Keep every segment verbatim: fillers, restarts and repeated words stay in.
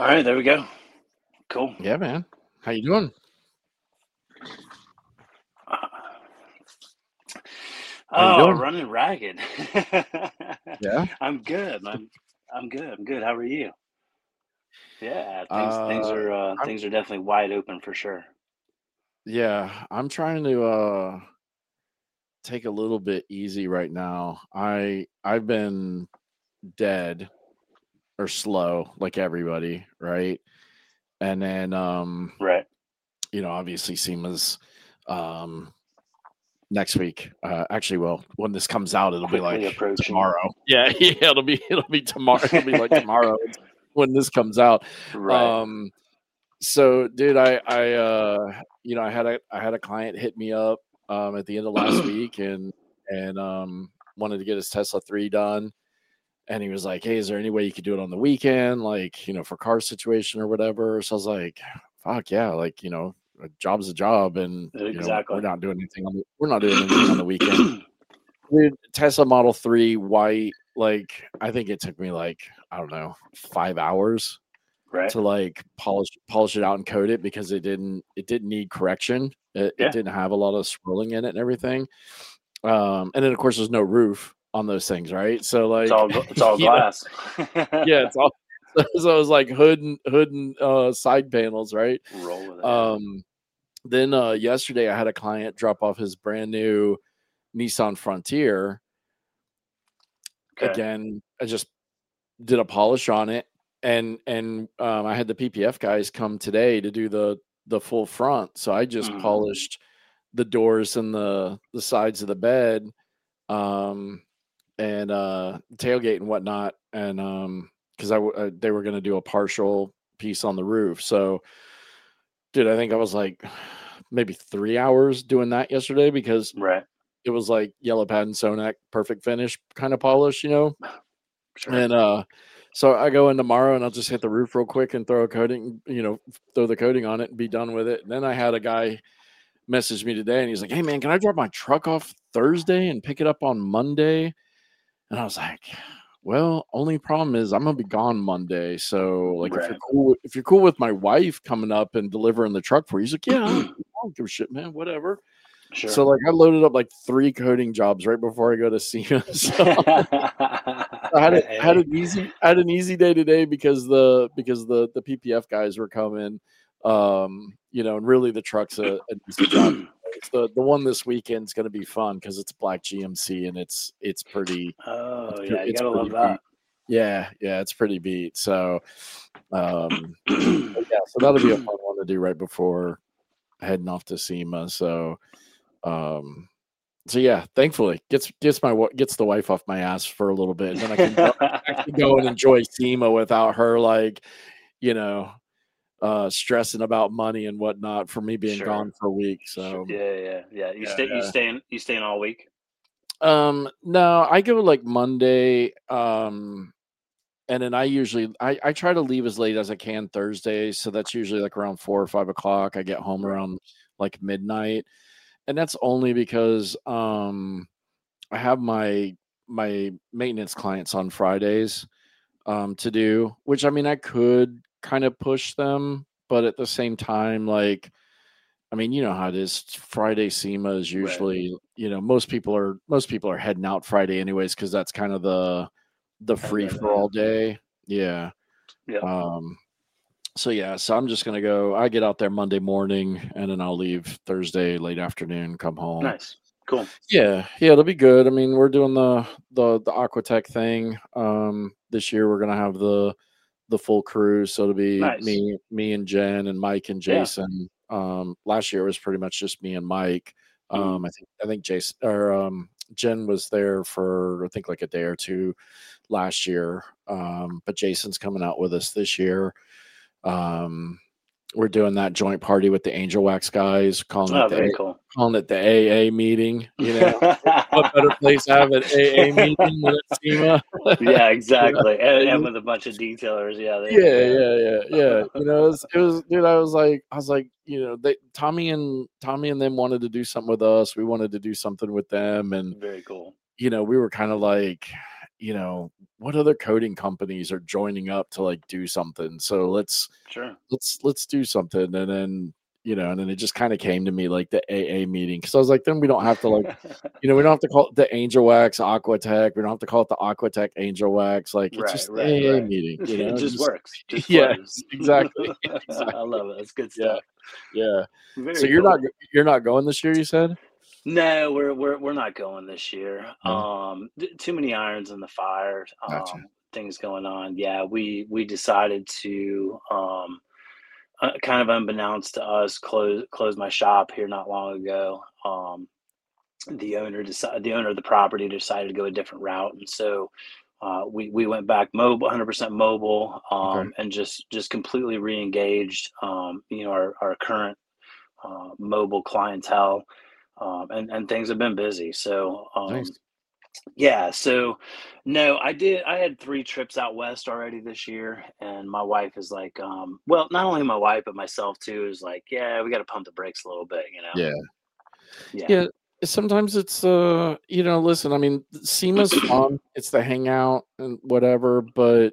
All right, there we go. Cool. Yeah, man. How you doing? How you Oh, doing? running ragged. Yeah. I'm good. I'm I'm good. I'm good. How are you? Yeah, things things Uh, are uh, I'm things are definitely wide open for sure. yeah, I'm trying to uh take a little bit easy right now. I I've been dead or slow like everybody, right? And then um, Right. you know, obviously SEMA's um next week. Uh actually, well, when this comes out, it'll be Quickly like approaching. tomorrow. Yeah, yeah, it'll be it'll be tomorrow. It'll be like tomorrow when this comes out. Right. Um So, dude, I I uh you know, I had a I had a client hit me up um at the end of last week and and um wanted to get his Tesla three done. And he was like, "Hey, is there any way you could do it on the weekend, like, you know, for car situation or whatever?" So I was like, "Fuck yeah, like, you know, a job's a job and, you know, we're Exactly. not doing anything on the we're not doing anything on the weekend." Dude, Tesla Model three white, like, I think it took me like, I don't know, five hours Right. to like polish polish it out and coat it because it didn't it didn't need correction. It, it Yeah. didn't have a lot of swirling in it and everything. Um, and then of course there's no roof on those things, right? So It's like all gl- it's all you know, glass. yeah, it's all so it was like hood and hood and uh, side panels, right? Roll with it. Yeah. Um, then uh, yesterday I had a client drop off his brand new Nissan Frontier. Okay. Again, I just did a polish on it, and and um, I had the P P F guys come today to do the the full front. So I just hmm polished the doors and the the sides of the bed, um, and uh, tailgate and whatnot, and um, because I w- uh, they were going to do a partial piece on the roof. So, dude, I think I was like maybe three hours doing that yesterday because Right. it was like yellow pad and Sonac perfect finish kind of polish, you know. Sure. And uh, so I go in tomorrow and I'll just hit the roof real quick and throw a coating, you know, throw the coating on it and be done with it. And then I had a guy message me today and he's like, "Hey man, can I drop my truck off Thursday and pick it up on Monday?" And I was like, "Well, only problem is I'm gonna be gone Monday. So like if you're Right. cool if you're cool with my wife coming up and delivering the truck for you," he's like, "Yeah, I don't, I don't give a shit, man, whatever." So Sure. like I loaded up like three coating jobs right before I go to see him. So I had a I had Hey. an easy I had an easy day today because the because the the P P F guys were coming, um, you know, and really the truck's a, an easy job. It's the the one this weekend's going to be fun because it's black G M C and it's it's pretty it's Oh pre- yeah, you it's gotta love pretty beat. that. Yeah, yeah, it's pretty beat. So, um, but yeah, so that'll be a fun one to do right before heading off to SEMA. So, um, so yeah, thankfully gets gets my wa- gets the wife off my ass for a little bit, and then I can go, I can actually go and enjoy SEMA without her, like, you know, uh, stressing about money and whatnot for me being Sure. gone for a week. Sure. So Yeah, yeah, yeah. You yeah, stay you yeah. staying you staying all week? Um, no, I go like Monday, um, and then I usually I I try to leave as late as I can Thursday, so that's usually like around four or five o'clock. I get home Right. around like midnight, and that's only because um I have my my maintenance clients on Fridays um, to do, which I mean I could kind of push them, but at the same time, like I mean, you know how it is. Friday SEMA is Right. usually, you know, most people are most people are heading out Friday anyways because that's kind of the the I free get it, for yeah. all day. Yeah. Yep. Um, so yeah, so I'm just gonna go. I get out there Monday morning, and then I'll leave Thursday late afternoon, come home. Nice. Cool. Yeah, yeah, it'll be good. I mean, we're doing the the the Aquatech thing. Um, this year we're gonna have the the full crew, so it'll be Nice. me, me and Jen and Mike and Yeah. Jason. Um, last year was pretty much just me and Mike. Mhm. Um, I think I think Jason or um, Jen was there for I think like a day or two last year. Um, but Jason's coming out with us this year. Um, we're doing that joint party with the Angel Wax guys, calling it Oh, the very A- cool. calling it the A A meeting. You know, what better place to have an A A meeting than at SEMA? Yeah, You know, exactly. And, I and just- with a bunch of detailers, yeah, they yeah, yeah. yeah, yeah, yeah. You know, it was, it was, dude. I was like, I was like, you know, they Tommy and Tommy and them wanted to do something with us. We wanted to do something with them, and Very cool. you know, we were kind of like, you know, what other coding companies are joining up to like do something? So let's Sure. let's let's do something. And then, you know, and then it just kind of came to me like the A A meeting because I was like, then we don't have to like, you know, we don't have to call it the Angel Wax Aquatech. We don't have to call it the Aquatech Angel Wax. Like it's Right, just the right, A A right. meeting, you It know, just just works, just yeah, flows. exactly, I exactly. love it. That's good Yeah, stuff. yeah. So Very you're not cool. you're not going this year, you said? No, we're we're we're not going this year. No, Um, th- too many irons in the fire. gotcha. Um, things going on. Yeah, we we decided to um, uh, kind of unbeknownst to us, close close my shop here not long ago. Um, the owner decided the owner of the property decided to go a different route, and so uh, we we went back mobile, one hundred percent mobile, Okay, um, and just just completely re-engaged. Um, you know, our our current uh, mobile clientele, um, and and things have been busy. So nice. um, yeah, so no, I did. I had three trips out west already this year, and my wife is like, um, well, not only my wife but myself too is like, yeah, we got to pump the brakes a little bit, you know? Yeah. Yeah, Yeah, sometimes it's, uh, you know, listen, I mean, SEMA's fun. It's the hangout and whatever, but,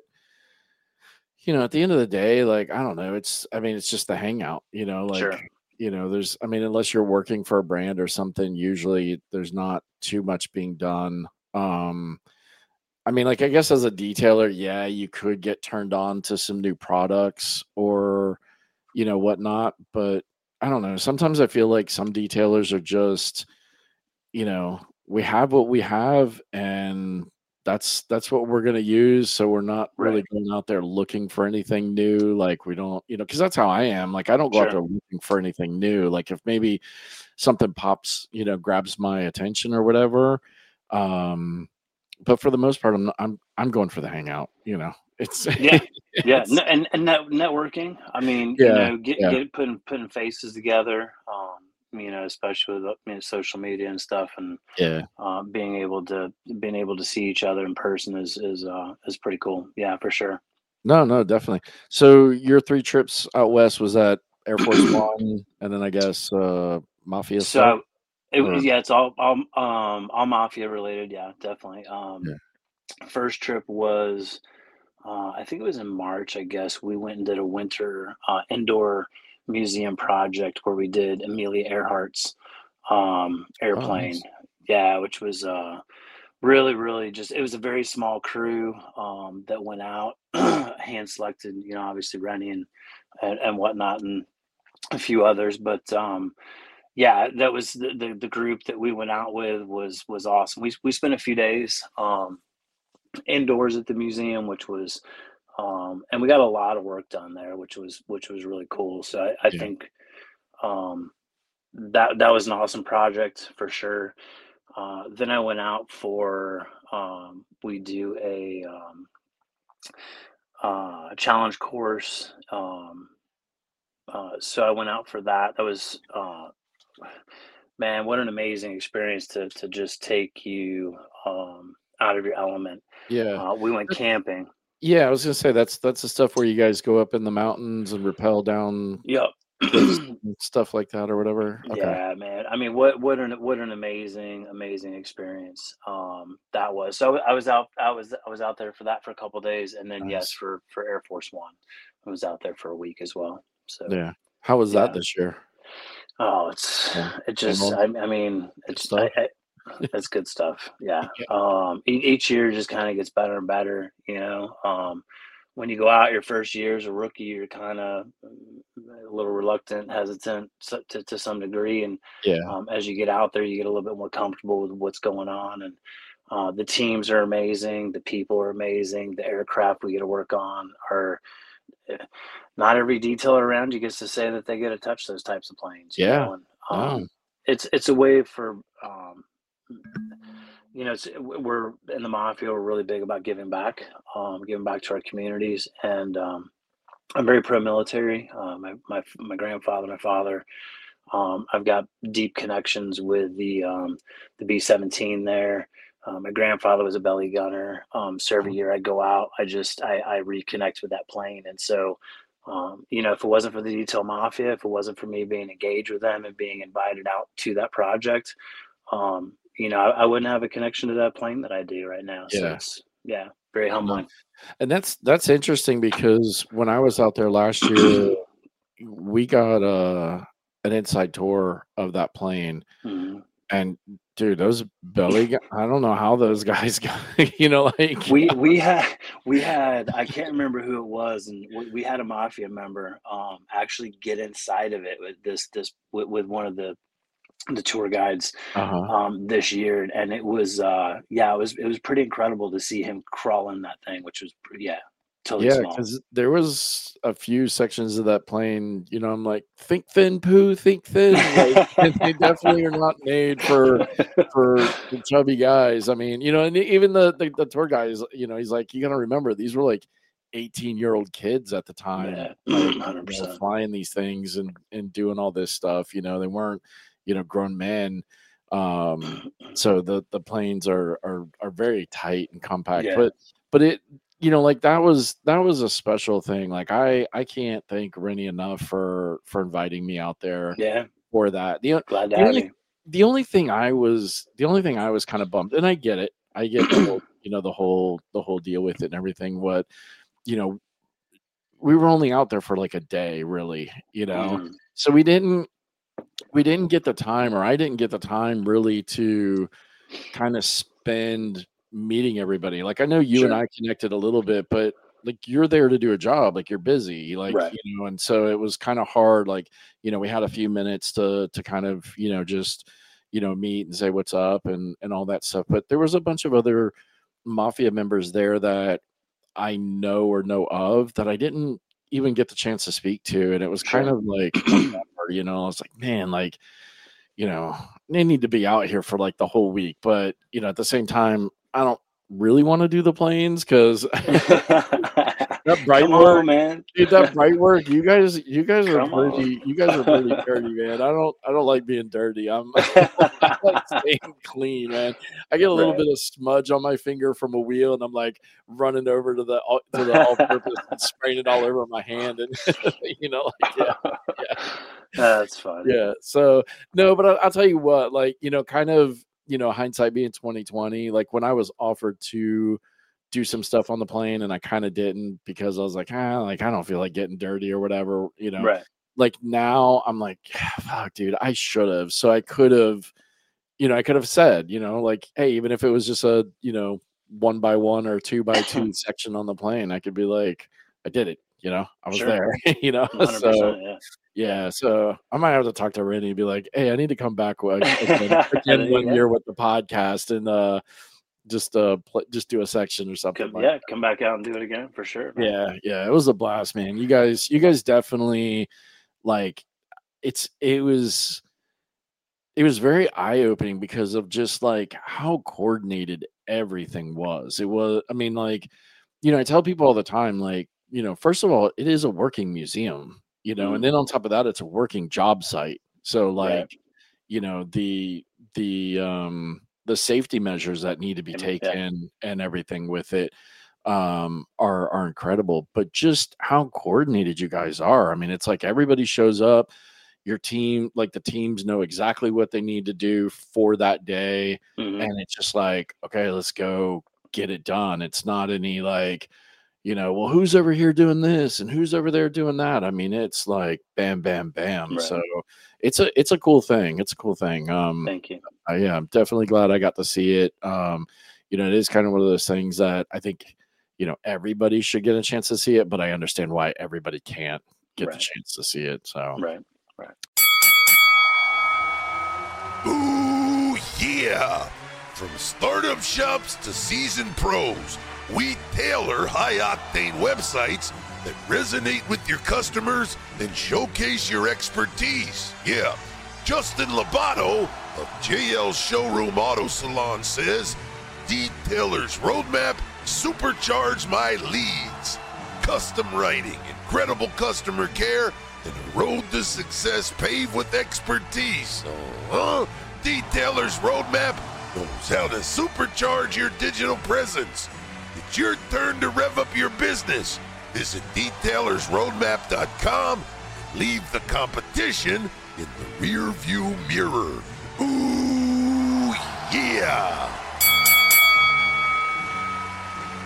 you know, at the end of the day, like, I don't know, it's I mean, it's just the hangout, you know, like, sure, you know, there's I mean, unless you're working for a brand or something, usually there's not too much being done. Um, I mean, like, I guess as a detailer, yeah, you could get turned on to some new products or, you know, whatnot, but I don't know. Sometimes I feel like some detailers are just you know, we have what we have and that's that's what we're gonna use. So we're not really right, going out there looking for anything new. Like we don't, you know, because that's how I am. Like I don't go out sure, there looking for anything new. Like if maybe something pops, you know, grabs my attention or whatever. Um, but for the most part, I'm not, I'm I'm going for the hangout. You know, it's yeah, yeah, it's no, and and net, networking. I mean, you yeah know, get yeah get putting putting faces together. Um, you know, especially with uh, you know, social media and stuff, and yeah. uh, being able to being able to see each other in person is is uh, is pretty cool. Yeah, for sure. No, no, definitely. So your three trips out west was that Air Force One, and then I guess uh, Mafia stuff, So it was or yeah, it's all all um all mafia related. Yeah, definitely. yeah. Um, first trip was uh, I think it was in March. I guess we went and did a winter uh, indoor museum project where we did Amelia Earhart's um, Oh, airplane. nice. Yeah, which was uh, really really just it was a very small crew um, that went out, hand selected. You know, obviously Rennie and, and and whatnot, and a few others, but um, yeah, that was the, the the group that we went out with was was awesome. We we spent a few days um, indoors at the museum, which was um, and we got a lot of work done there, which was which was really cool. So I, I Yeah. think um, that that was an awesome project for sure. Uh, then I went out for um, we do a um, uh, challenge course. Um, uh, so I went out for that. That was uh, man, what an amazing experience to to just take you um, out of your element. Yeah. Uh, we went That camping. yeah, I was gonna say that's that's the stuff where you guys go up in the mountains and rappel down Yep. cliffs and stuff like that or whatever? Okay. Yeah, man. I mean, what what an what an amazing amazing experience um, that was. So I was out I was I was out there for that for a couple days, and then yes, Nice. for for Air Force One, I was out there for a week as well. So Yeah. How was that yeah. this year? Oh, it's Same it same just old I, I mean good it's I, stuff? I it's good stuff. Yeah. Yeah. Um, e- each year just kind of gets better and better. You know, um, when you go out your first year as a rookie, you're kind of a little reluctant, hesitant so- to, to some degree. And Yeah. um, as you get out there, you get a little bit more comfortable with what's going on. And uh, the teams are amazing. The people are amazing. The aircraft we get to work on are eh, not every detailer around you gets to say that they get to touch those types of planes, you Yeah. know, and No. um, it's it's a way for um, you know, it's, we're in the mafia. We're really big about giving back, um, giving back to our communities, and um, I'm very pro-military. Uh, my my my grandfather, my father. Um, I've got deep connections with the um, the B seventeen there. Uh, my grandfather was a belly gunner, um, so every Oh, year I go out, I just I, I reconnect with that plane, and so um, you know, if it wasn't for the detail mafia, if it wasn't for me being engaged with them and being invited out to that project, um, you know, I, I wouldn't have a connection to that plane that I do right now. So yeah. it's Yeah, very You know? humbling. And that's that's interesting because when I was out there last year, we got uh, an inside tour of that plane, Mhm. and dude, those belly gu I don't know how those guys got, you know, like We we had we had I can't remember who it was, and we, we had a mafia member um actually get inside of it with this this with, with one of the the tour guides uh-huh. um this year, and it was uh yeah, it was it was pretty incredible to see him crawl in that thing, which was pretty, yeah, totally Yeah, small. because there was a few sections of that plane, you know, I'm like, "Think thin, Pooh, think thin," like, and they definitely are not made for for the chubby guys. I mean, you know, and even the the the tour guy is, you know, he's like, "You gotta remember, these were, like, eighteen-year-old kids at the time, Yeah, like, you know, one hundred percent. flying these things and and doing all this stuff," you know, they weren't, you know, grown men. Um, so the the planes are are are very tight and compact, Yeah, but but it you know, like that was that was a special thing. Like I I can't thank Rennie enough for for inviting me out there yeah, for that. The o- glad to the have only you. the only thing I was the only thing I was kind of bummed, and I get it. I get the whole, you know, the whole the whole deal with it and everything. What, you know, we were only out there for like a day, really, you know. Mhm. So we didn't we didn't get the time, or I didn't get the time really to kind of spend meeting everybody. Like I know you and Sure, I connected a little bit, but like you're there to do a job, like you're busy, like, right. you know, and so it was kind of hard. Like, you know, we had a few minutes to to kind of, you know, just, you know, meet and say what's up and and all that stuff. But there was a bunch of other mafia members there that I know or know of that I didn't even get the chance to speak to. And it was kind Sure. of like a bummer, you know, I was like, man, like, you know, they need to be out here for like the whole week. But, you know, at the same time, I don't really want to do the planes because that bright Come work, on, man. dude, that bright work, you guys, you guys are Come on. pretty, you guys are pretty dirty, man. I don't, I don't like being dirty. I'm, I like staying clean, man. I get a little Right. bit of smudge on my finger from a wheel, and I'm like running over to the all- to the all-purpose and spraying it all over my hand, and you know, like yeah, yeah. That's funny. Yeah. So no, but I, I'll tell you what, like, you know, kind of, you know, hindsight being twenty twenty, like when I was offered to do some stuff on the plane and I kind of didn't because I was like, ah, like I don't feel like getting dirty or whatever, you know. Right. Like now I'm like, fuck, dude, I should have. So I could have, you know, I could have said, you know, like, hey, even if it was just a, you know, one by one or two by two section on the plane, I could be like, I did it, you know, I was Sure. there, you know. So one hundred percent. Yeah. Yeah. yeah, so I might have to talk to Rennie and be like, "Hey, I need to come back wa again again There you one go. year with the podcast and, uh, just, uh, pl just do a section or something Come, like." yeah, come back out and do it again for sure, man. Yeah, yeah, it was a blast, man. You guys you guys definitely, like, it's it was it was very eye-opening because of just, like, how coordinated everything was. It was I mean, like, you know, I tell people all the time, like, you know, first of all, it is a working museum, you know, and Mm, then on top of that, it's a working job site. So, right. like, you know, the the um the safety measures that need to be I mean, yeah. taken and everything with it um are are incredible. But just how coordinated you guys are. I mean, it's like everybody shows up, your team, like the teams know exactly what they need to do for that day. Hmm. And it's just like, okay, let's go get it done. It's not any like, you know, well, who's over here doing this and who's over there doing that? I mean, it's like bam, bam, bam. Right. So it's a it's a cool thing. It's a cool thing. Um, Thank you. I, yeah, I'm definitely glad I got to see it. Um, you know, it is kind of one of those things that I think, you know, everybody should get a chance to see it, but I understand why everybody can't get the Right. chance to see it. So Right. Right. Ooh, yeah! From startup shops to seasoned pros, we tailor high-octane websites that resonate with your customers and showcase your expertise. Yeah, Justin Labato of J L Showroom Auto Salon says, Detailer's Roadmap supercharge my leads. Custom writing, incredible customer care, and a road to success paved with expertise. Uh-huh. Detailer's Roadmap knows how to supercharge your digital presence. It's your turn to rev up your business. Visit detailersroadmap dot com and leave the competition in the rear view mirror. Ooh, yeah!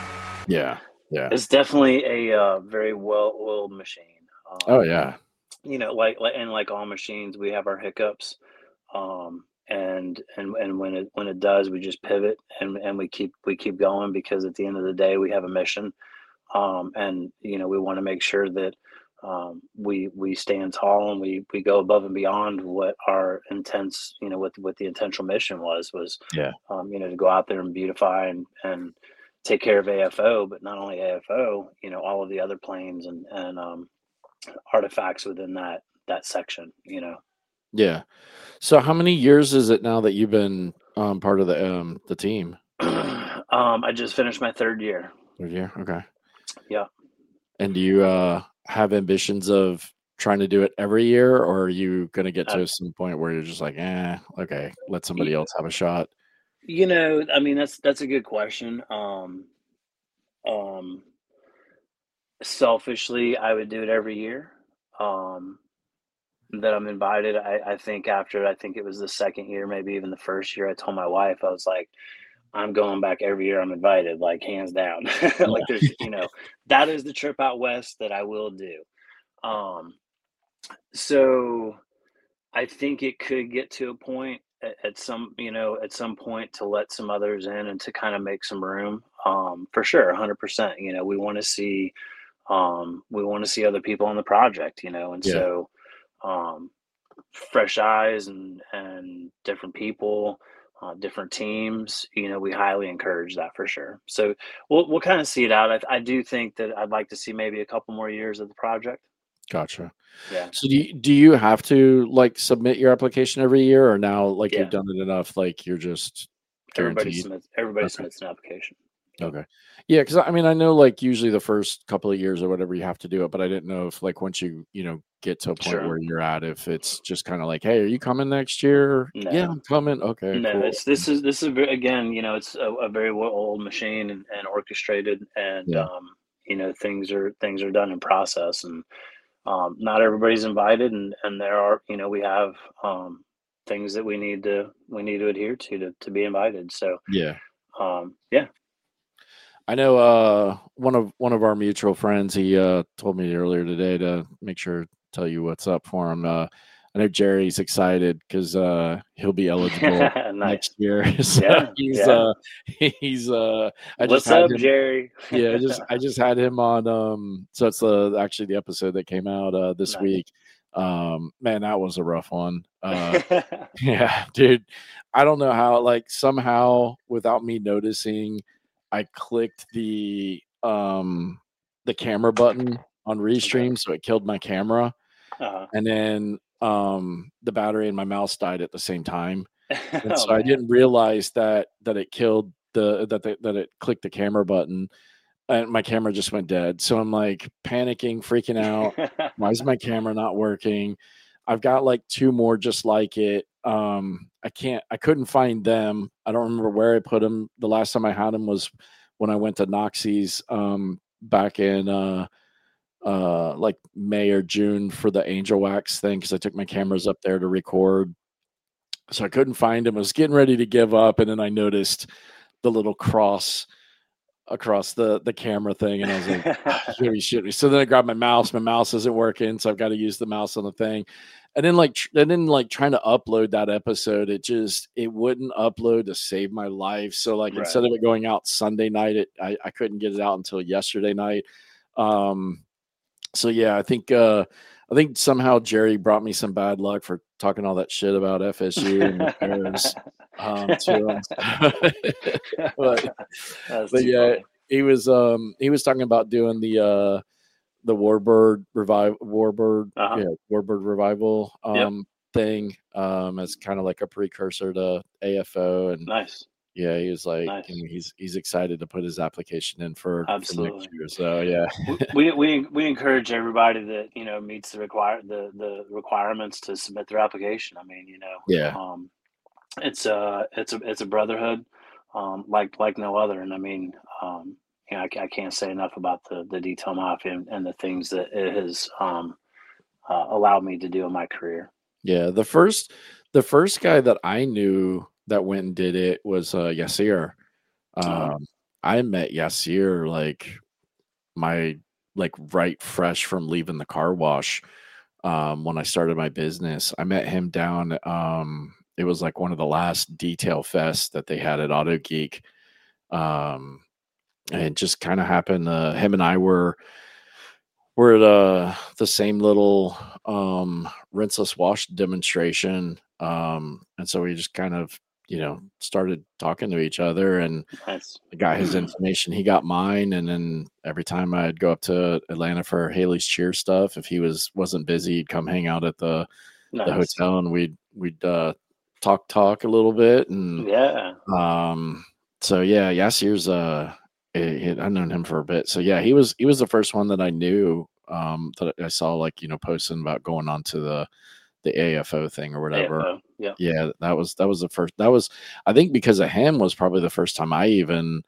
Yeah. Yeah. It's definitely a uh, very well-oiled machine. Oh Um, yeah. you know, like, like and like all machines, we have our hiccups. Um, and and and when it when it does, we just pivot and and we keep we keep going because at the end of the day, we have a mission. Um, and you know, we want to make sure that um, we we stand tall and we we go above and beyond what our intents, you know, what what the intentional mission was was, Yeah. um, you know, to go out there and beautify and and take care of A F O, but not only A F O, you know, all of the other planes and and um, artifacts within that that section, you know. Yeah. So how many years is it now that you've been um, part of the um, the team? um, I just finished my third year. Third year. Okay. Yeah. And do you uh, have ambitions of trying to do it every year, or are you going to get Uh, to some point where you're just like, eh, okay, let somebody y- else have a shot? you know, I mean, that's that's a good question. Um, um, Selfishly, I would do it every year. Um, that I'm invited. I, I think after I think it was the second year, maybe even the first year, I told my wife, I was like, I'm going back every year I'm invited, like hands down. Like Yeah. there's, you know, that is the trip out west that I will do. Um, so I think it could get to a point at, at some, you know, at some point to let some others in and to kind of make some room. Um, for sure, one hundred percent. You know, we want to see, um, we want to see other people on the project, you know, and Yeah. so, um, fresh eyes and and different people, uh, different teams. You know, we highly encourage that for sure. So we'll we'll kind of see it out. I, I do think that I'd like to see maybe a couple more years of the project. Gotcha. Yeah, So do you, do you have to like submit your application every year, or now like you've yeah. done it enough, like you're just Everybody guaranteed? submits. Everybody Okay. submits an application. Yep. Okay. Yeah, because I mean, I know like usually the first couple of years or whatever you have to do it, but I didn't know if like once you, you know, get to a point Sure. where you're at, if it's just kind of like, hey, are you coming next year? Yeah, No, I'm coming. Okay, no. cool. It's this is this is ve- again. You know, it's a, a very well old machine and, and orchestrated, and Yeah. um, you know, things are things are done in process, and um, not everybody's invited, and and there are, you know, we have um, things that we need to we need to adhere to to, to be invited. So Yeah. um, yeah. I know uh one of one of our mutual friends, he uh told me earlier today to make sure to tell you what's up for him. Uh I know Jerry's excited because uh he'll be eligible Nice. next year. So Yeah, he's yeah. uh he's uh I just What's had up, him Jerry? yeah, I just I just had him on um so it's uh actually the episode that came out uh this Nice. week. Um man, that was a rough one. Uh yeah, dude. I don't know how, like somehow without me noticing, I clicked the um the camera button on Okay. Restream, so it killed my camera, Uh-huh. and then um the battery in my mouse died at the same time. And Oh so I man. didn't realize that that it killed the that the, that it clicked the camera button and my camera just went dead. So I'm like panicking, freaking out. Why is my camera not working? I've got like two more just like it. Um, I can't, I couldn't find them. I don't remember where I put them. The last time I had them was when I went to Noxie's um, back in uh, uh, like May or June for the Angel Wax thing because I took my cameras up there to record. So I couldn't find them. I was getting ready to give up, and then I noticed the little cross across the the camera thing, and I was like, "Ah, you be shitting me." So then I grabbed my mouse. My mouse isn't working, so I've got to use the mouse on the thing. And then like tr- and then like trying to upload that episode, it just it wouldn't upload to save my life. So like Right. instead of it going out Sunday night, it I, I couldn't get it out until yesterday night. Um so yeah, I think uh I think somehow Jerry brought me some bad luck for talking all that shit about F S U and the Bears um to him. but That's but too yeah, funny. he was um he was talking about doing the uh the Warbird revive Warbird Uh-huh. yeah Warbird revival Yep. um thing um as kind of like a precursor to A F O. And Nice. yeah, he was like, Nice. you know, he's he's excited to put his application in for for next Absolutely. year. So yeah. We, we we we encourage everybody that, you know, meets the require the the requirements to submit their application. I mean, you know, Yeah. um, it's a it's a it's a brotherhood, um, like like no other. And I mean, um, you know, I, ca- I can't say enough about the the detail mafia and, and the things that it has um, uh, allowed me to do in my career. Yeah, the first the first guy that I knew that went and did it was uh Yasir. Uh, Um I met Yasir like my like right fresh from leaving the car wash. Um, when I started my business, I met him down. Um, it was like one of the last detail fests that they had at Auto Geek. Um, and it just kind of happened. Uh, him and I were were at uh, the same little um, rinseless wash demonstration. Um, and so we just kind of, you know, started talking to each other, and Nice. I got his information. He got mine. And then every time I'd go up to Atlanta for Haley's Cheer stuff, if he was, wasn't busy, he'd come hang out at the, the Nice. hotel, and we'd, we'd uh, talk, talk a little bit. And Yeah. um, so yeah, Yasir's uh, it, it, I've known him for a bit. So yeah, he was he was the first one that I knew, um, that I saw, like, you know, posting about going on to the the A F O thing or whatever. A F O, yeah. Yeah, that was that was the first. That was, I think, because of him, was probably the first time I even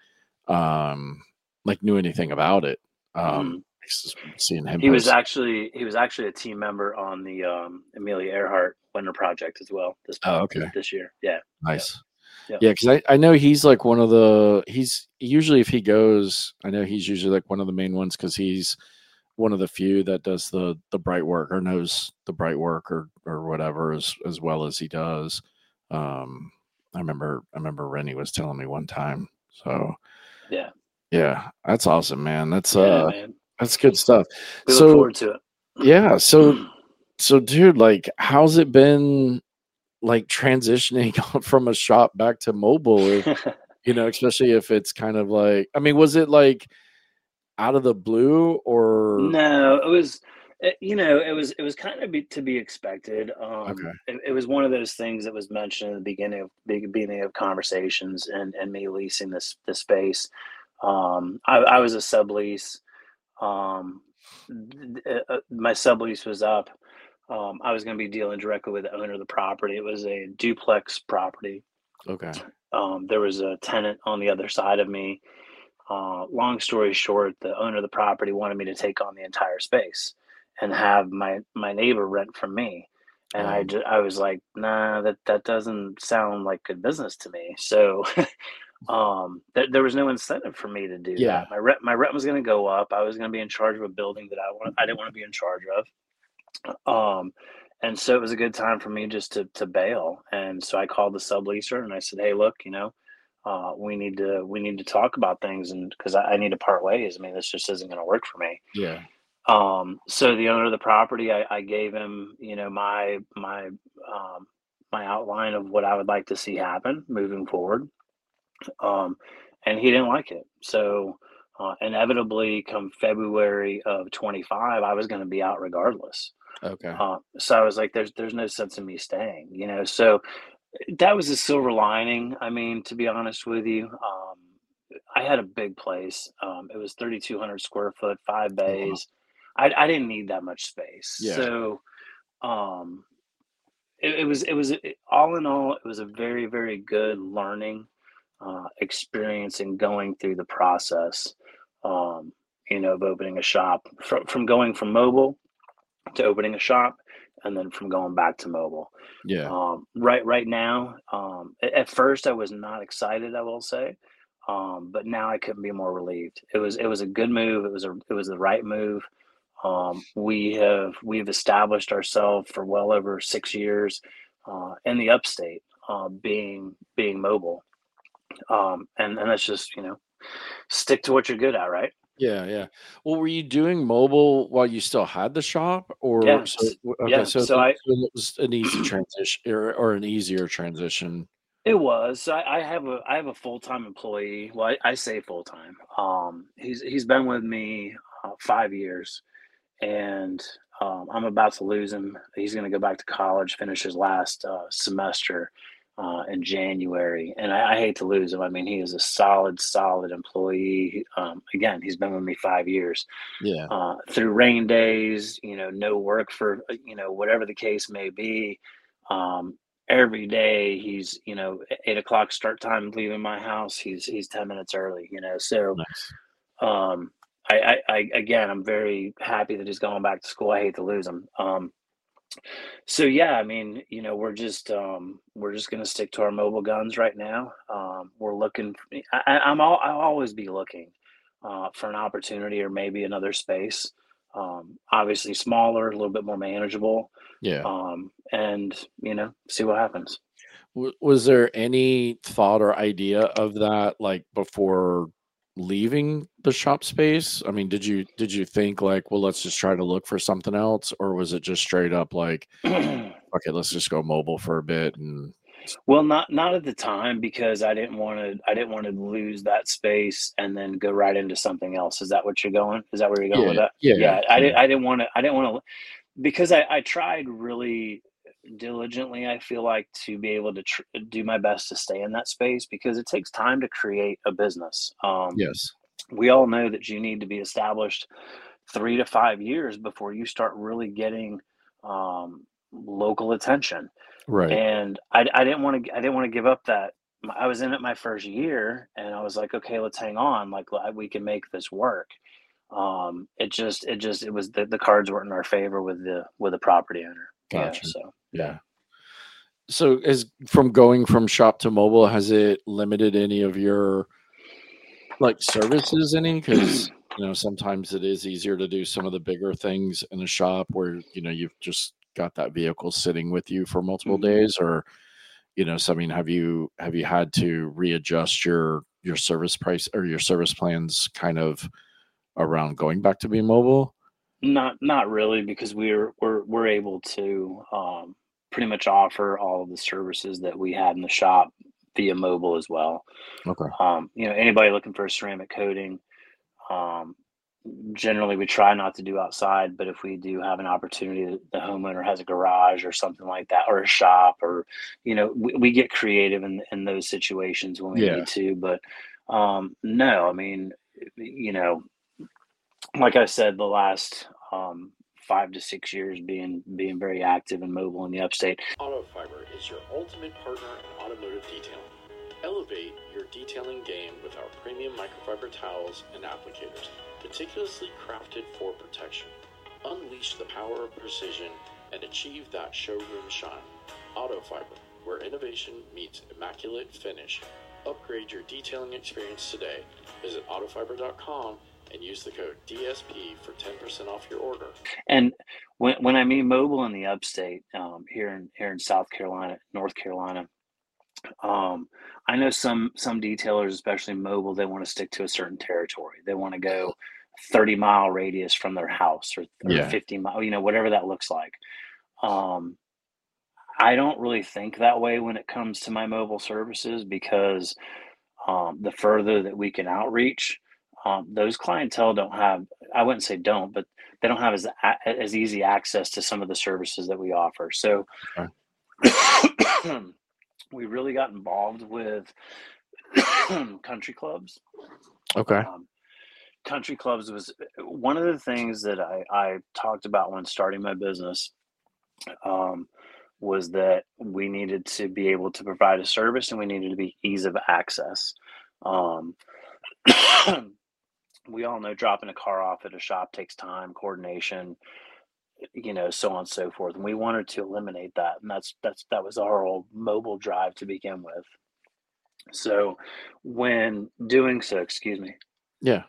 um like knew anything about it. Um, just seeing him. He was post. actually he was actually a team member on the um, Amelia Earhart Winter Project as well this Oh, okay. this, this year. Yeah. Nice. Yep. Yeah, because I, I know he's like one of the he's usually, if he goes, I know he's usually like one of the main ones, because he's one of the few that does the the bright work, or knows the bright work, or or whatever, as as well as he does. Um, I remember I remember Rennie was telling me one time. So Yeah. yeah, that's awesome, man. That's Yeah, uh man. that's good stuff. We so look forward to it. yeah, so so dude, like, how's it been, like, transitioning from a shop back to mobile? If, you know, especially if it's kind of like, I mean, was it like out of the blue, or No, it was, it, you know, it was it was kind of be, to be expected. Um, okay, it, it was one of those things that was mentioned at the beginning of the beginning of conversations, and and me leasing this this space. Um, I, I was a sublease. Um, th- uh, my sublease was up. Um, I was going to be dealing directly with the owner of the property. It was a duplex property. okay, Um, there was a tenant on the other side of me. Uh, long story short, the owner of the property wanted me to take on the entire space and have my my neighbor rent from me. And I, um, ju- I was like, nah, that that doesn't sound like good business to me. So um, th- there was no incentive for me to do yeah, that. My rent my rent was going to go up. I was going to be in charge of a building that I want I didn't want to be in charge of. Um, and so it was a good time for me just to to bail. And so I called the subleaser and I said, "Hey, look, you know, uh, we need to we need to talk about things, and because I, I need to part ways. I mean, this just isn't going to work for me." yeah, Um, so the owner of the property, I, I gave him, you know, my my um, my outline of what I would like to see happen moving forward, um, and he didn't like it. So uh, inevitably, come February of twenty-five, I was going to be out regardless. okay, Uh, so I was like, "There's there's no sense in me staying," you know. So that was a silver lining. I mean, to be honest with you, um, I had a big place. Um, it was thirty-two hundred square foot, five oh, wow. bays. I, I didn't need that much space. Yeah, So um, it, it was it was it, all in all, it was a very very good learning uh, experience in going through the process. Um, you know, of opening a shop from from going from mobile to opening a shop, and then from going back to mobile. yeah, Um, right right now, um, a- at first I was not excited, I will say, um, but now I couldn't be more relieved. It was it was a good move. It was a it was the right move. Um, we have we've established ourselves for well over six years uh, in the upstate, uh, being being mobile, um, and and that's just, you know, stick to what you're good at, right? yeah, yeah. Well, were you doing mobile while you still had the shop, or Yeah, so? s- Okay, yeah. so, So th- I so it was an easy transition, or, or an easier transition. It was. I, I have a I have a full time employee. Well, I, I say full time. Um, he's he's been with me uh, five years, and um, I'm about to lose him. He's going to go back to college, finish his last uh, semester uh, in January, and I, I hate to lose him. I mean, he is a solid, solid employee. Um, again, he's been with me five years. Yeah, Uh, through rain days, you know, no work for, uh, you know, whatever the case may be. Um, every day he's, you know, eight o'clock start time leaving my house. He's, he's ten minutes early, you know, so, nice. um, I, I, I, again, I'm very happy that he's going back to school. I hate to lose him. Um, So yeah, I mean, you know, we're just um, we're just gonna stick to our mobile guns right now. Um, we're looking. I, I- I'm all, I'll always be looking uh, for an opportunity or maybe another space. Um, obviously, smaller, a little bit more manageable, Yeah. um, and you know, see what happens. W- was there any thought or idea of that like before leaving the shop space? I mean, did you did you think like, well, let's just try to look for something else, or was it just straight up like, okay, let's just go mobile for a bit and Well, not not at the time because I didn't want to. I didn't want to lose that space and then go right into something else. Is that what you're going? Is that where you're going with yeah, that? yeah, Yeah, I yeah, didn't. I didn't want to. I didn't want to because I, I tried really diligently. I feel like to be able to tr- do my best to stay in that space because it takes time to create a business. Um, yes, we all know that you need to be established three to five years before you start really getting um, local attention right, and I, I didn't want to I didn't want to give up that I was in it my first year and I was like okay let's hang on like we can make this work um it just it just it was the, the cards weren't in our favor with the with the property owner yeah gotcha, so yeah. yeah. So, as from going from shop to mobile, has it limited any of your like services any? Because you know sometimes it is easier to do some of the bigger things in a shop where you know you've just got that vehicle sitting with you for multiple Mhm. days, or you know, so I mean, have you have you had to readjust your your service price or your service plans kind of around going back to being mobile? Not not really because we're we're we're able to um pretty much offer all of the services that we had in the shop via mobile as well. Okay, Um, you know, anybody looking for a ceramic coating, um, generally we try not to do outside, but if we do have an opportunity, that the homeowner has a garage or something like that, or a shop, or you know, we, we get creative in in those situations when we yeah, need to. But um, no, I mean, you know, like I said, the last um, five to six years being being very active and mobile in the upstate. Autofiber is your ultimate partner in automotive detailing. Elevate your detailing game with our premium microfiber towels and applicators, meticulously crafted for protection. Unleash the power of precision and achieve that showroom shine. Autofiber, where innovation meets immaculate finish. Upgrade your detailing experience today. Visit autofiber dot com and use the code D S P for ten percent off your order. And when when I mean mobile in the upstate, um, here in here in South Carolina, North Carolina, um, I know some some detailers, especially mobile, they want to stick to a certain territory. They want to go thirty mile radius from their house or or yeah, fifty mile, you know, whatever that looks like. Um, I don't really think that way when it comes to my mobile services because um, the further that we can outreach, um, those clientele don't have, I wouldn't say don't, but they don't have as a- as easy access to some of the services that we offer. So okay, we really got involved with country clubs. okay, Um, country clubs was one of the things that I, I talked about when starting my business. Um, was that we needed to be able to provide a service and we needed to be ease of access. Um, we all know dropping a car off at a shop takes time, coordination, you know, so on and so forth. And we wanted to eliminate that. And that's that's that was our whole mobile drive to begin with. So when doing so, excuse me, yeah,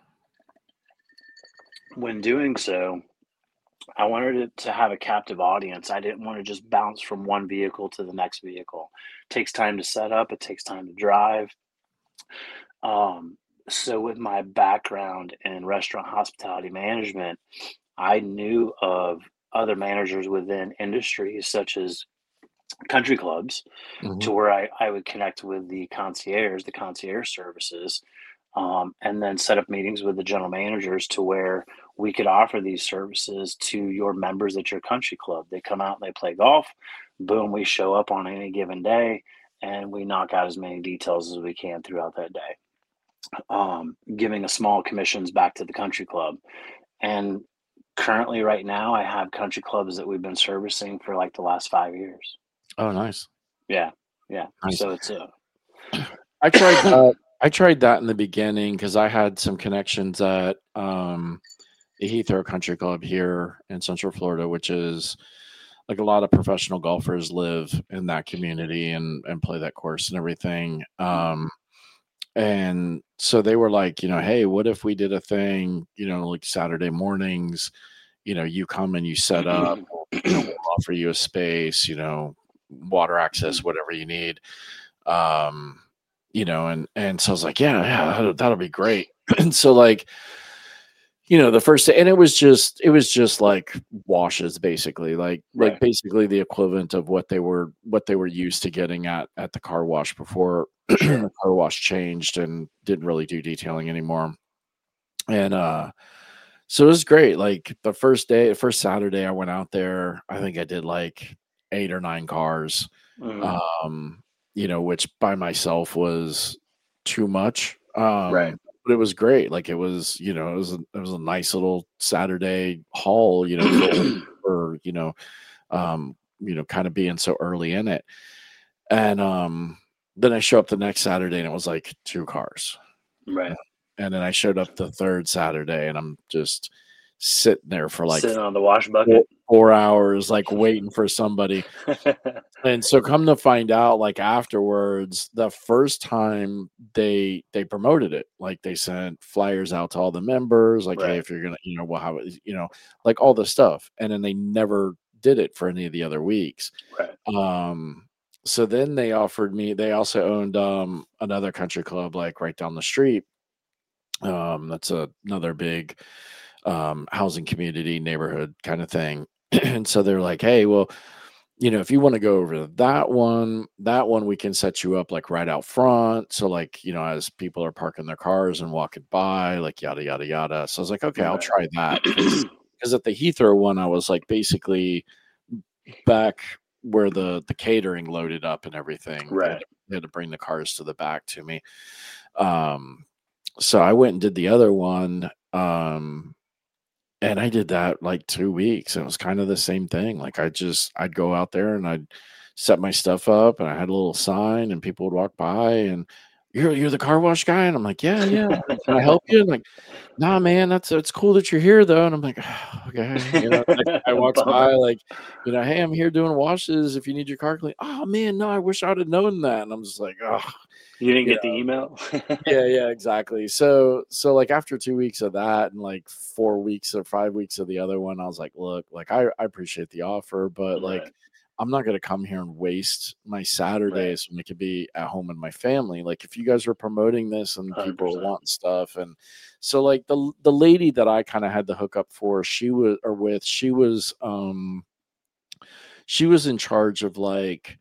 when doing so, I wanted it to have a captive audience. I didn't want to just bounce from one vehicle to the next vehicle. It takes time to set up, it takes time to drive. Um, so with my background in restaurant hospitality management, I knew of other managers within industries such as country clubs hmm, to where I, I would connect with the concierge, the concierge services, um, and then set up meetings with the general managers to where we could offer these services to your members at your country club. They come out and they play golf. Boom, we show up on any given day and we knock out as many details as we can throughout that day, um, giving a small commissions back to the country club. And currently, right now, I have country clubs that we've been servicing for like the last five years. oh, nice, Yeah, yeah. nice. So it's a I tried that. I tried that in the beginning because I had some connections at um, the Heathrow Country Club here in Central Florida, which is like a lot of professional golfers live in that community and and play that course and everything. Um, and so they were like, you know, hey, what if we did a thing, you know, like Saturday mornings, you know, you come and you set up, you know, we'll offer you a space, you know, water access, whatever you need. Um, you know, and and so I was like, yeah, yeah, that'll, that'll be great. And so like, you know, the first day, and it was just it was just like washes basically, like Right. like basically the equivalent of what they were what they were used to getting at at the car wash before the car wash changed and didn't really do detailing anymore. And uh so it was great. Like the first day, first Saturday I went out there, I think I did like eight or nine cars. Mhm. Um, you know, which by myself was too much. Um Right. but it was great. Like it was, you know, it was a, it was a nice little Saturday haul, you know, for, for you know, um, you know, kind of being so early in it. And um then I show up the next Saturday and it was like two cars. Right. And then I showed up the third Saturday and I'm just sitting there for like Sitting on the wash four, bucket. four hours, like waiting for somebody. And so come to find out, like afterwards, the first time they they promoted it, like they sent flyers out to all the members, like, hey, Right. if you're gonna, you know, well, how, you know, like all the stuff. And then they never did it for any of the other weeks. Right. Um, so then they offered me, they also owned um another country club like right down the street. Um, that's a, another big um housing community neighborhood kind of thing. And so they're like, hey, well, you know, if you want to go over to that one, that one we can set you up like right out front. So like, you know, as people are parking their cars and walking by, like yada yada yada. So I was like, okay, I'll Right. try that. Because at the Heathrow one, I was like basically back where the the catering loaded up and everything. They had, Right. to, they had to bring the cars to the back to me. Um, so I went and did the other one. Um, and I did that like two weeks. It was kind of the same thing. Like I just I'd go out there and I'd set my stuff up and I had a little sign and people would walk by and you're you're the car wash guy. And I'm like, yeah, yeah. Can I help you? And like, nah, man, that's it's cool that you're here though. And I'm like, oh, okay. You know, next guy walks by, Bummer. like, you know, hey, I'm here doing washes. If you need your car clean. Oh man, no, I wish I would have known that. And I'm just like, oh, You didn't you get the email? yeah, yeah, exactly. So, so like after two weeks of that and like four weeks or five weeks of the other one, I was like, look, like I, I appreciate the offer, but like Right. I'm not going to come here and waste my Right. Saturdays when I could be at home with my family. Like if you guys are promoting this and people are one hundred percent. wanting stuff, and so like the the lady that I kind of had the hookup for, she was or with, she was um she was in charge of like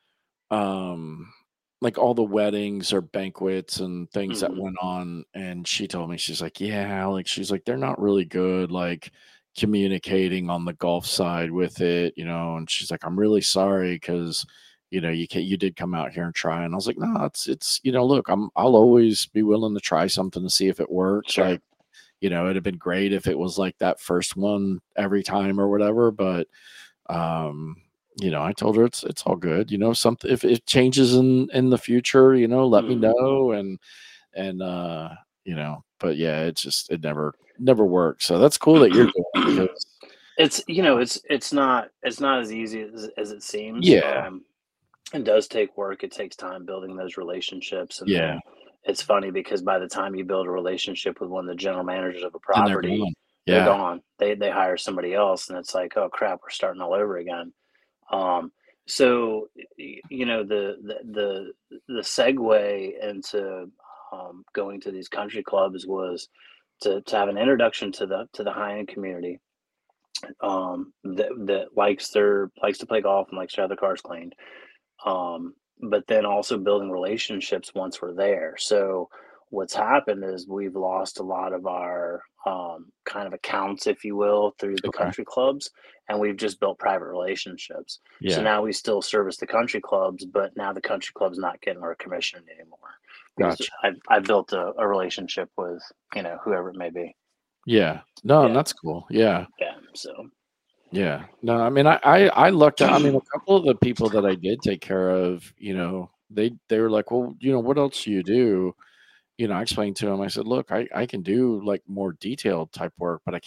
um like all the weddings or banquets and things that Mhm. went on. And she told me, she's like, yeah, like she's like, they're not really good like communicating on the golf side with it, you know. And she's like, I'm really sorry because you know you can you did come out here and try. And I was like, no, it's it's you know, look, i'm I'll always be willing to try something to see if it works. Sure. Like, you know, it'd have been great if it was like that first one every time or whatever, but um you know, I told her it's it's all good. You know, something if it changes in in the future, you know, let me Mhm. know. And and uh, you know, but yeah, it's just it never never worked. So that's cool that you're doing it because It's you know, it's it's not it's not as easy as as it seems. yeah, Um, it does take work. It takes time building those relationships, and yeah, then it's funny because by the time you build a relationship with one of the general managers of a then they're property, gone. they're Yeah, gone. They they hire somebody else, and it's like, oh crap, we're starting all over again. Um, so y- you know the the the the segue into um, going to these country clubs was to to have an introduction to the to the high end community um, that that likes their likes to play golf and likes to have their cars cleaned. Um, but then also building relationships once we're there. So what's happened is we've lost a lot of our um, kind of accounts, if you will, through the okay, country clubs, and we've just built private relationships. So yeah, now we still service the country clubs, but now the country club's not getting our commission anymore because gotcha. I I built a, a relationship with you know whoever it may be. Yeah, no, and Yeah, that's cool. Yeah, yeah. So yeah. No, I mean, I I, I looked at. I mean, a couple of the people that I did take care of, you know, they they were like, well, you know, what else do you do? You know, I explained to him, I said, look, I, I can do like more detailed type work, but I can't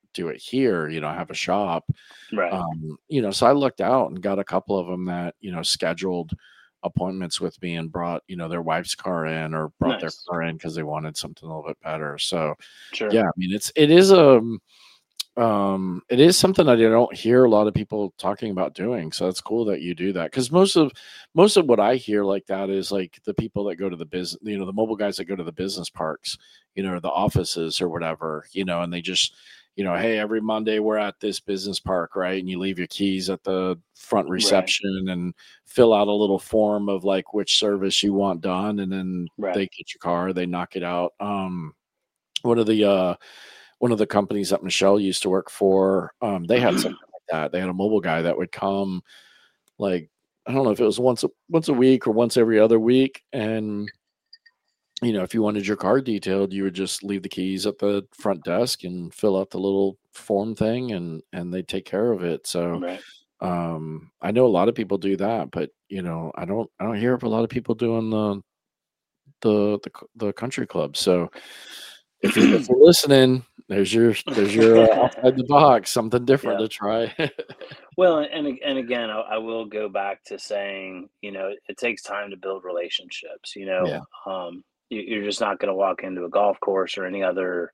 do it here, you know, have a shop. Right. Um, you know, so I looked out and got a couple of them that, you know, scheduled appointments with me and brought, you know, their wife's car in or brought their Nice. car in because they wanted something a little bit better. So Sure. yeah, I mean, it's it is a um it is something that I don't hear a lot of people talking about doing. So it's cool that you do that, because most of most of what I hear like that is like the people that go to the business, you know, the mobile guys that go to the business parks, you know, or the offices or whatever, you know, and they just, you know, hey, every Monday we're at this business park, right? And you leave your keys at the front reception right. and fill out a little form of like which service you want done, and then right. they get your car, they knock it out. Um one of the uh one of the companies that Michelle used to work for, um, they had something like that. They had a mobile guy that would come, like, I don't know if it was once a, once a week or once every other week. And, you know, if you wanted your car detailed, you would just leave the keys at the front desk and fill out the little form thing, and, and they take care of it. So, Right. um, I know a lot of people do that, but, you know, I don't, I don't hear of a lot of people doing the, the, the, the country club. So if you're, if you're listening, There's your, there's your uh, outside the box, something different Yeah. to try. Well, and and again, I, I will go back to saying, you know, it takes time to build relationships. You know, Yeah. um, you, you're just not going to walk into a golf course or any other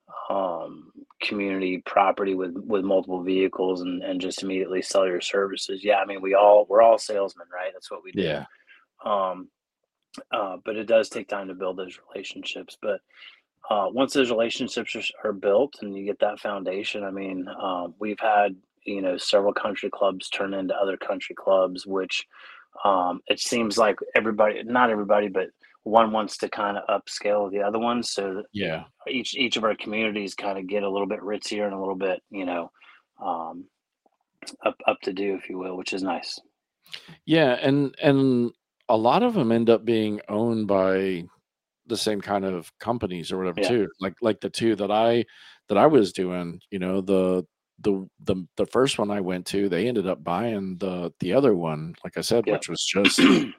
um, community property with with multiple vehicles and and just immediately sell your services. Yeah, I mean, we all we're all salesmen, right? That's what we do. Yeah. Um, uh, but it does take time to build those relationships. But uh, once those relationships are, are built and you get that foundation, I mean, um, we've had, you know, several country clubs turn into other country clubs, which um, it seems like everybody, not everybody, but one wants to kind of upscale the other one. So that Yeah. each, each of our communities kind of get a little bit ritzier and a little bit, you know, um, up, up to do, if you will, which is nice. Yeah. And, and a lot of them end up being owned by the same kind of companies or whatever Yeah. too. Like, like the two that I, that I was doing, you know, the, the, the, the first one I went to, they ended up buying the, the other one, like I said, Yep. which was just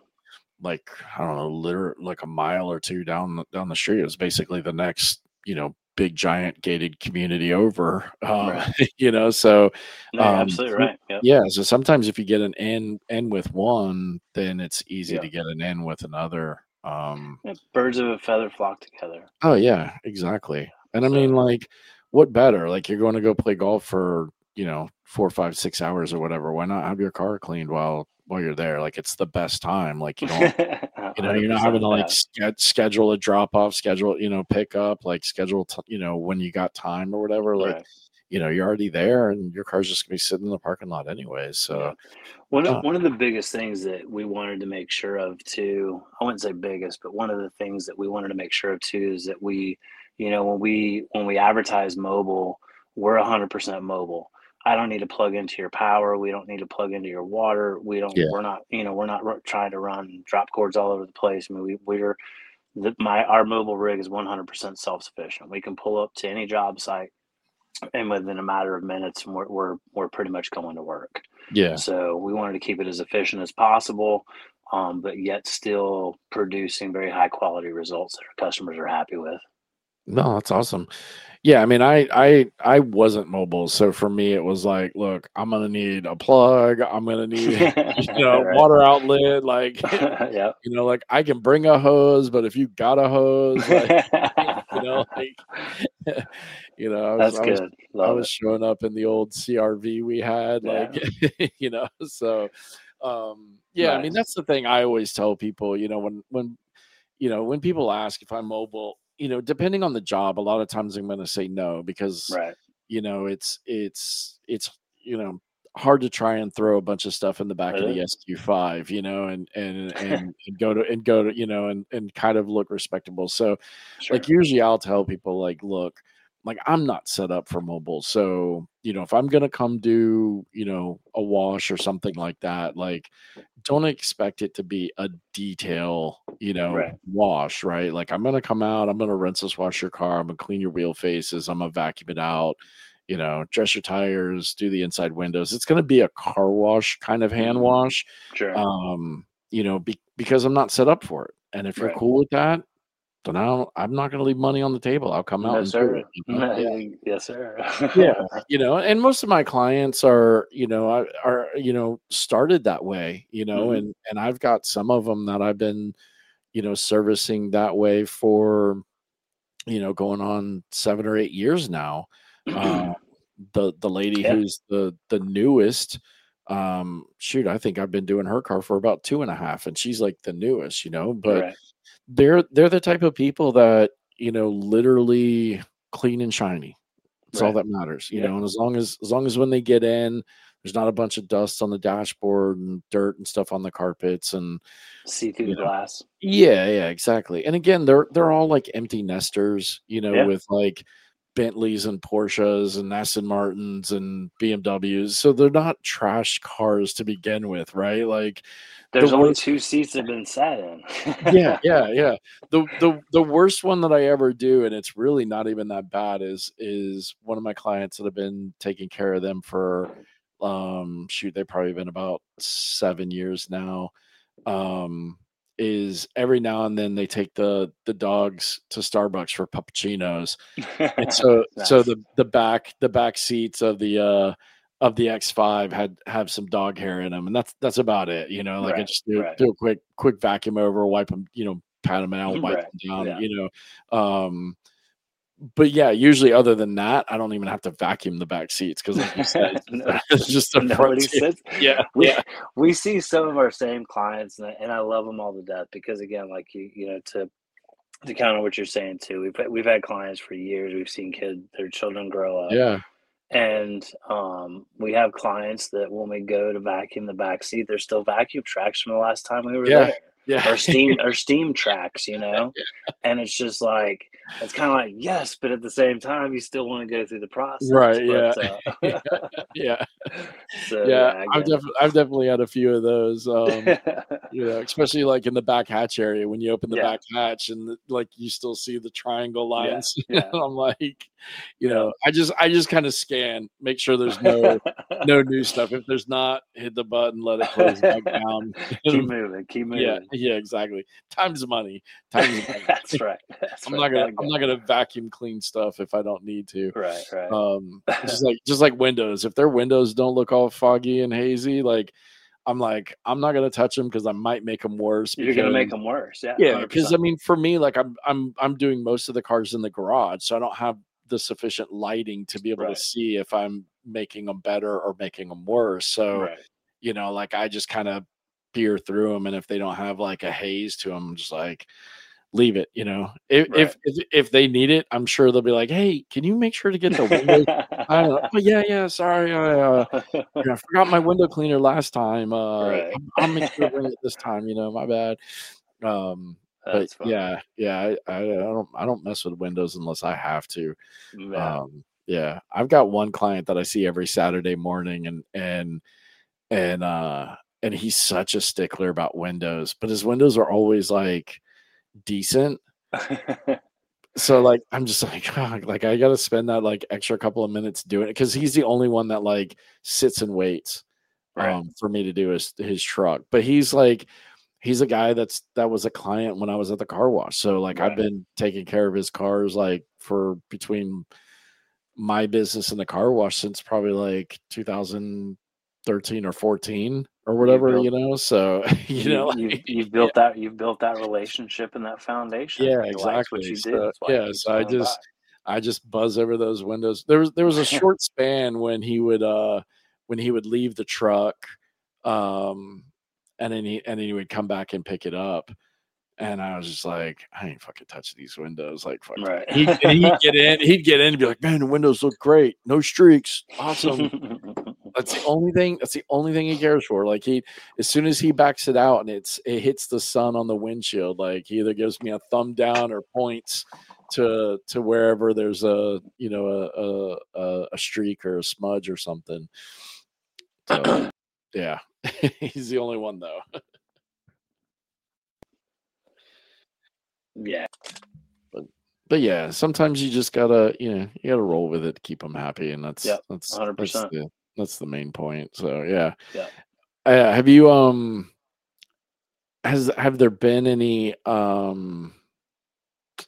like, I don't know, literally like a mile or two down, the, down the street. It was basically the next, you know, big giant gated community over, um, Right. you know, so, No, you're um, absolutely right. Yep. yeah. So sometimes if you get an N, N with one, then it's easy Yeah. to get an N with another. Um, Yeah, birds of a feather flock together. Oh yeah, exactly. And I So- mean, like, what better? Like, you're going to go play golf for, you know, four, five, six hours or whatever. Why not have your car cleaned while while you're there? Like, it's the best time. Like, you don't, you know, you're not having to like yeah. sch- schedule a drop off, schedule, you know, pick up, like schedule, t- you know, when you got time or whatever. Like, Right. you know, you're already there, and your car's just gonna be sitting in the parking lot anyways. So, Yeah. One of uh, one of the biggest things that we wanted to make sure of too, I wouldn't say biggest, but one of the things that we wanted to make sure of too is that we, you know, when we when we advertise mobile, we're one hundred percent mobile. I don't need to plug into your power. We don't need to plug into your water. We don't. Yeah. We're not. You know, we're not r- trying to run drop cords all over the place. I mean, we we're the, my our mobile rig is one hundred percent self sufficient. We can pull up to any job site, and within a matter of minutes, we're we're, we're pretty much going to work. yeah. So we wanted to keep it as efficient as possible, um, but yet still producing very high quality results that our customers are happy with. No, that's awesome. Yeah, I mean, I I I wasn't mobile, so for me it was like, look, I'm gonna need a plug, I'm gonna need, you know, Right. water outlet, like, Yeah. you know, like I can bring a hose, but if you got a hose, like, you know, like, you know, I was, That's I was, good. I Love was it. showing up in the old C R V we had, like, you know, so, um, yeah, I mean, Nice. that's the thing I always tell people, you know, when when you know, when people ask if I'm mobile, you know, depending on the job, a lot of times I'm going to say no, because, Right. you know, it's, it's, it's, you know, hard to try and throw a bunch of stuff in the back It of the is. S Q five, you know, and, and, and, and go to, and go to, you know, and, and kind of look respectable. So Sure. like, usually I'll tell people like, look, like, I'm not set up for mobile. So, you know, if I'm going to come do, you know, a wash or something like that, like, don't expect it to be a detail, you know, Right. wash, right? Like, I'm going to come out, I'm going to rinse this, wash your car, I'm going to clean your wheel faces, I'm going to vacuum it out, you know, dress your tires, do the inside windows. It's going to be a car wash kind of hand Mhm. wash, Sure. um, you know, be, because I'm not set up for it. And if you're Right. cool with that, then I don't, I'm not going to leave money on the table. I'll come out No, and do sir. it. You know? Yeah. Yes, sir. Yeah, you know, and most of my clients are, you know, are, are you know, started that way, you know, Mhm. and and I've got some of them that I've been, you know, servicing that way for, you know, going on seven or eight years now. Uh, the the lady Yeah. who's the the newest, um, shoot, I think I've been doing her car for about two and a half, and she's like the newest, you know, but Right. they're they're the type of people that, you know, literally clean and shiny. It's all Right. that matters, you Yeah. know, and as long as as long as when they get in, there's not a bunch of dust on the dashboard and dirt and stuff on the carpets and See through you the know. glass. Yeah, yeah, exactly. And again, they're they're all like empty nesters, you know, Yeah. with like Bentleys and Porsches and Aston Martins and B M Ws. So they're not trash cars to begin with, right? Like the There's only worst two seats that have been sat in. yeah, yeah, yeah. The the the worst one that I ever do, and it's really not even that bad, is is one of my clients that have been taking care of them for um shoot, they've probably been about seven years now. Um is every now and then they take the the dogs to Starbucks for puppuccinos. And so so Nice. the the back the back seats of the uh of the X five had have some dog hair in them, and that's that's about it. You know, like I Right. just do Right. do a quick quick vacuum over, wipe them, you know, pat them out, wipe Right. them down, Yeah. you know. Um, but yeah, usually other than that, I don't even have to vacuum the back seats because, like you said, it's No, just, it's just the front nobody seat. sits. Yeah, We yeah, we see some of our same clients, and I, and I love them all to death because again, like you you know to to counter what you're saying too, we've we've had clients for years. We've seen kids, their children grow up, yeah, and um, we have clients that when we go to vacuum the back seat, there's still vacuum tracks from the last time we were yeah, there, yeah, or steam or steam tracks, you know. And it's just like it's kind of like yes, but at the same time, you still want to go through the process. right, But yeah, uh, yeah, yeah, so yeah. yeah, I've again, definitely I've definitely had a few of those. Um, You know, especially like in the back hatch area when you open the yeah, back hatch and the, like you still see the triangle yeah, lines. yeah, I'm like, you yeah. know, I just I just kind of scan, make sure there's no no new stuff. If there's not, hit the button, let it close back down. Keep moving, keep Yeah, moving. yeah, exactly. Time's money. Time's money. That's right. That's I'm right. not gonna I I'm got not it. gonna vacuum clean stuff if I don't need to. Right, right. Um, just like just like windows. If their windows don't look all foggy and hazy, like I'm like, I'm not gonna touch them because I might make them worse. You're gonna Because make them worse. Yeah, yeah, hundred because I percent. mean, for me, like I'm I'm I'm doing most of the cars in the garage, so I don't have the sufficient lighting to be able to Right, see if I'm making them better or making them worse. So right. you know, like I just kind of peer through them, and if they don't have like a haze to them, I'm just like leave it. You know, if Right. if if, if they need it, I'm sure they'll be like, hey, can you make sure to get the windows? I don't know. Oh, yeah, yeah. Sorry, I uh, you know, I forgot my window cleaner last time. Uh, Right. I'll, I'll make sure to bring it this time. You know, my bad. Um, but That's funny. yeah, yeah, I, I, I don't, I don't mess with windows unless I have to. Yeah. Um, yeah, I've got one client that I see every Saturday morning, and and and uh, and he's such a stickler about windows, but his windows are always like decent. So like I'm just like "Ah," like I gotta spend that like extra couple of minutes doing it because he's the only one that like sits and waits Right. um for me to do his his truck. But he's like he's a guy that's that was a client when I was at the car wash. So like I've Right. been taking care of his cars like for between my business and the car wash since probably like two thousand thirteen or fourteen or You've whatever, you built know. So you know, you you've like you've yeah, built that you've built that relationship and that foundation. yeah, He likes what exactly. you do. So That's why he yeah, keeps so I coming back. just I just buzz over those windows. There was there was a short span when he would uh when he would leave the truck, um, and then he and then he would come back and pick it up. And I was just like, I ain't fucking touching these windows. Like, fuck that. Right. He, and he'd get in, he'd get in and be like, man, the windows look great. No streaks. Awesome. That's the only thing. That's the only thing he cares for. Like he, as soon as he backs it out and it's it hits the sun on the windshield, like he either gives me a thumb down or points to to wherever there's a you know a a, a streak or a smudge or something. So yeah, he's the only one though. Yeah. But but yeah, sometimes you just gotta you know you gotta roll with it to keep them happy, and that's Yep. that's hundred that's percent. the that's the main point. So yeah, Yeah. uh, have you um has have there been any um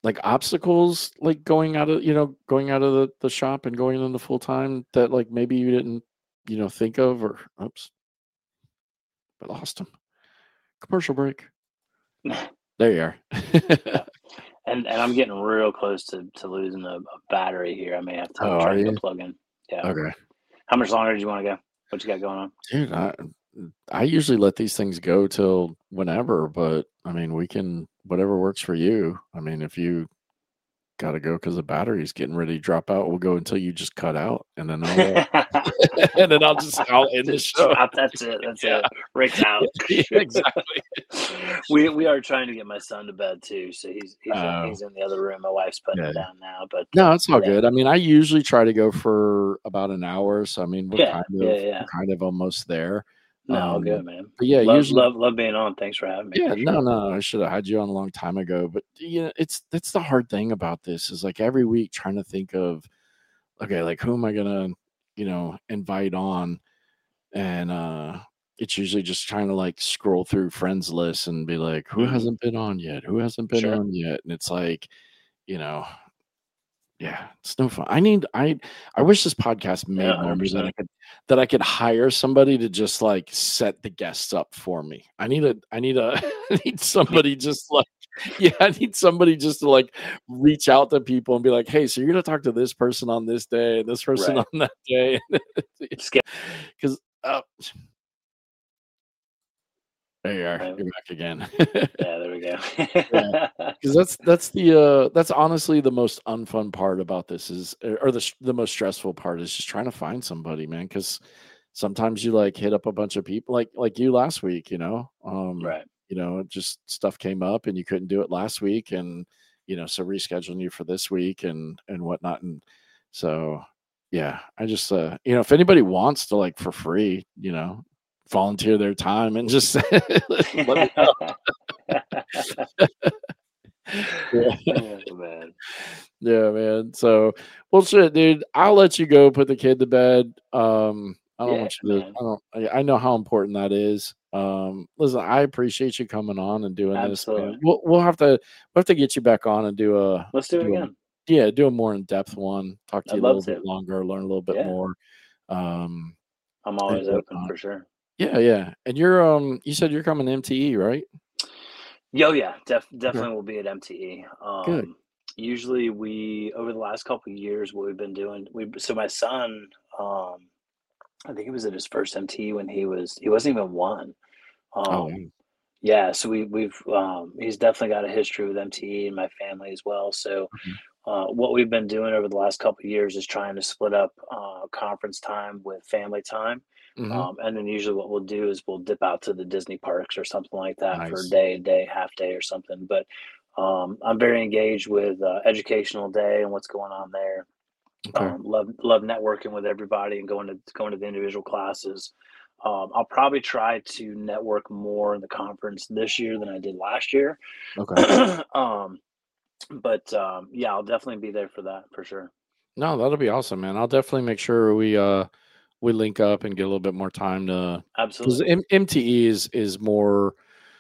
like obstacles, like going out of, you know, going out of the, the shop and going into full time that like maybe you didn't, you know, think of or oops, I lost him. Commercial break. There you are. Yeah. And and I'm getting real close to, to losing a, a battery here. I may have to Oh, try are to go you? plug in. Yeah. Okay. How much longer do you want to go? What you got going on? Dude, I I usually let these things go till whenever, but I mean, we can whatever works for you. I mean, if you got to go because the battery's getting ready to drop out, we'll go until you just cut out, and then I'll uh, and then I'll just I'll end the Just show. drop. That's it. That's Yeah. it. Rick's out. Yeah, exactly. we we are trying to get my son to bed too, so he's he's, in, Oh. he's in the other room. My wife's putting Yeah. him down now, but No, uh, it's all yeah. good. I mean, I usually try to go for about an hour, so I mean, we're Yeah, kind of yeah, yeah. we're kind of almost there. No, all Um, good, man. but yeah, love, usually love, love being on. Thanks for having me. Yeah, for no, sure. no, I should have had you on a long time ago. But yeah, it's that's the hard thing about this is like every week trying to think of, okay, like who am I gonna, you know, invite on, and uh it's usually just trying to like scroll through friends lists and be like, who Mhm. hasn't been on yet? Who hasn't been Sure. on yet? And it's like, you know, yeah, it's no fun. I need I I wish this podcast made Yeah, more hundred money that I percent. could that I could hire somebody to just like set the guests up for me. I need a I need a I need somebody just like yeah, I need somebody just to like reach out to people and be like, hey, so you're gonna talk to this person on this day and this person Right. on that day. Skip. Because uh, there you are. Right. You're back again. Yeah, there we go. Yeah. Because that's that's the uh that's honestly the most unfun part about this is or the sh- the most stressful part is just trying to find somebody, man. Because sometimes you like hit up a bunch of people, like like you last week, you know, um, Right. you know, just stuff came up and you couldn't do it last week, and you know, so rescheduling you for this week and and whatnot, and so yeah, I just uh, you know, if anybody wants to like for free, you know, volunteer their time and just let me know. Yeah. Oh, man. Yeah, man. So, well, shit, dude. I'll let you go put the kid to bed. Um, I don't Yeah, want you to. man. I don't. I, I know how important that is. Um, listen, I appreciate you coming on and doing this, man. Absolutely. We'll we'll have to we'll have to get you back on and do a Let's do it do a again. yeah do a more in depth one. Talk to I'd you a little love bit to. longer, learn a little bit Yeah. more. Um, I'm and always open whatnot. for sure. Yeah, yeah. And you're um, you said you're coming to M T E, right? Yo, yeah, def- Okay, definitely will be at M T E. good. Um, usually we over the last couple of years, what we've been doing, we so my son, um, I think he was at his first M T E when he was he wasn't even one. Oh, Um, yeah, so we we've um, he's definitely got a history with M T E in my family as well. So okay. uh, what we've been doing over the last couple of years is trying to split up uh, conference time with family time. Mm-hmm. Um, and then usually what we'll do is we'll dip out to the Disney parks or something like that for a Nice. day, day, half day or something. But um, I'm very engaged with uh, educational day and what's going on there. Okay. Um, love love networking with everybody and going to going to the individual classes. Um, I'll probably try to network more in the conference this year than I did last year. Okay. um, but um, yeah, I'll definitely be there for that for sure. No, that'll be awesome, man. I'll definitely make sure we uh we link up and get a little bit more time to because Absolutely. M- MTE is is more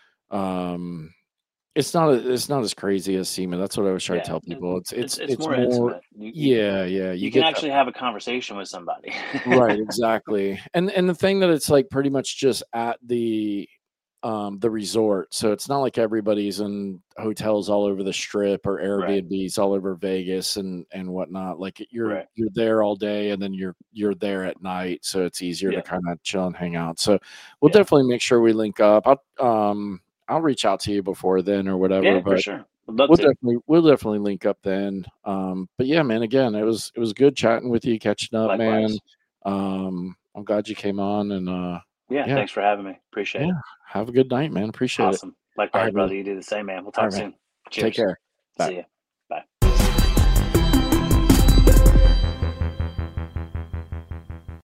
um it's not a, it's not as crazy as SEMA. That's what I was trying to Yeah, tell it, people. It's it's it's it's it's more more intimate. You you yeah, yeah. You you can get that actually have a conversation with somebody. right, exactly. And and the thing that it's like pretty much just at the um the resort. So it's not like everybody's in hotels all over the strip or Right, Airbnbs all over Vegas and and whatnot. Like you're right. you're there all day and then you're you're there at night. So it's easier to Yeah, kind of chill and hang out. So we'll yeah, definitely make sure we link up. I'll um I'll reach out to you before then or whatever, yeah, for but sure. Would love we'll to. definitely we'll definitely link up then. Um but yeah, man, again, it was it was good chatting with you, catching up, man. Likewise. Um I'm glad you came on and uh Yeah, yeah, thanks for having me. Appreciate yeah. it. Have a good night, man. Appreciate it. Awesome. All Likewise, right, brother. brother. You do the same, man. We'll All talk right, man. soon. Take Cheers. care. Bye. See ya.